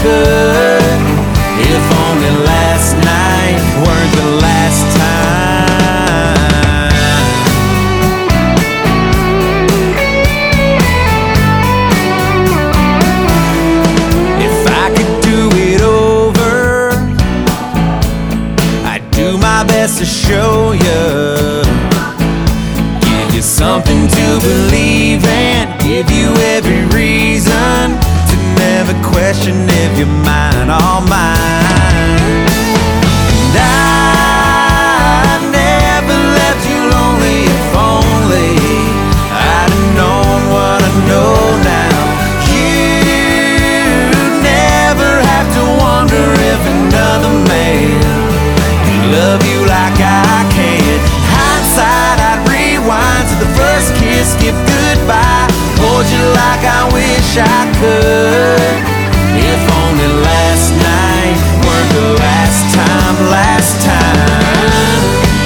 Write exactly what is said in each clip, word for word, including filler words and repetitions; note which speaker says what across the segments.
Speaker 1: could. If only last night weren't the last time. If I could do it over, I'd do my best to show you, give you something to believe in, give you every reason to never question if you're mine or mine. And I never left you lonely. If only I'd have known what I know now, you'd never have to wonder if another man could love you like I can. Hindsight, I'd rewind to the first kiss, give goodbye, hold you like I wish I could. If only last night weren't the last time, last time.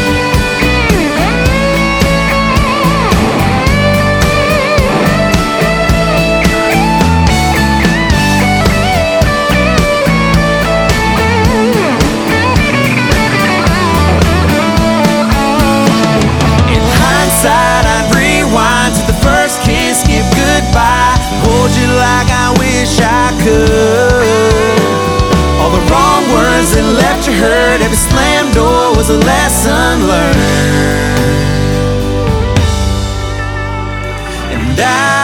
Speaker 1: In hindsight, I'd rewind to the first kiss, give goodbye, hold you like I wish I could. All the wrong words that left you hurt, every slammed door was a lesson learned. And I